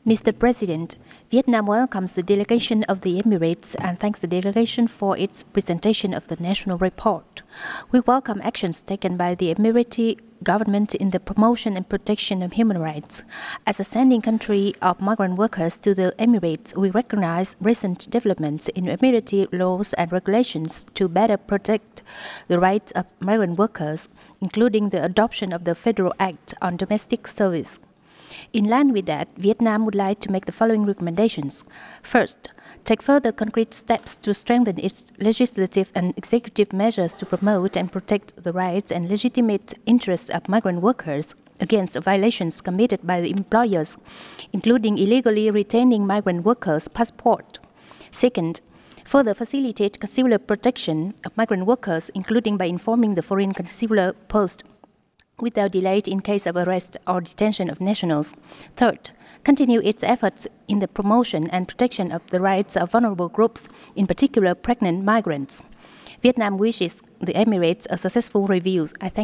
Mr. President, Vietnam welcomes the delegation of the Emirates and thanks the delegation for its presentation of the national report. We welcome actions taken by the Emirati government in the promotion and protection of human rights. As a sending country of migrant workers to the Emirates, we recognize recent developments in Emirati laws and regulations to better protect the rights of migrant workers, including the adoption of the Federal Act on Domestic Service. In line with that, Vietnam would like to make the following recommendations. First, take further concrete steps to strengthen its legislative and executive measures to promote and protect the rights and legitimate interests of migrant workers against violations committed by the employers, including illegally retaining migrant workers' passports. Second, further facilitate consular protection of migrant workers, including by informing the foreign consular post without delay in case of arrest or detention of nationals. Third, continue its efforts in the promotion and protection of the rights of vulnerable groups, in particular pregnant migrants. Vietnam wishes the Emirates a successful review. I thank